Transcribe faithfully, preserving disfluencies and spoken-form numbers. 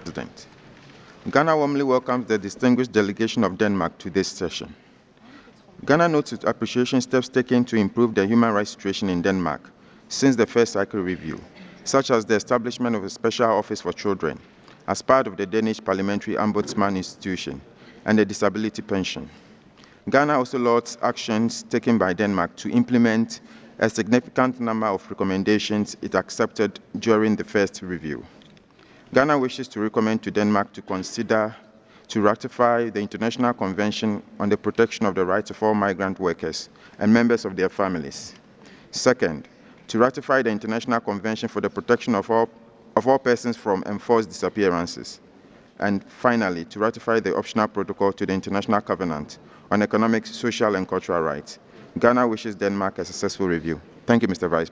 President. Ghana warmly welcomes the distinguished delegation of Denmark to this session. Ghana notes its appreciation steps taken to improve the human rights situation in Denmark since the first cycle review, such as the establishment of a special office for children as part of the Danish Parliamentary Ombudsman Institution and the disability pension. Ghana also lauds actions taken by Denmark to implement a significant number of recommendations it accepted during the first review. Ghana wishes to recommend to Denmark to consider to ratify the International Convention on the Protection of the Rights of All Migrant Workers and members of their families. Second, to ratify the International Convention for the Protection of all, of all persons from enforced disappearances. And finally, to ratify the optional protocol to the International Covenant on Economic, Social, and Cultural Rights. Ghana wishes Denmark a successful review. Thank you, Mister Vice President.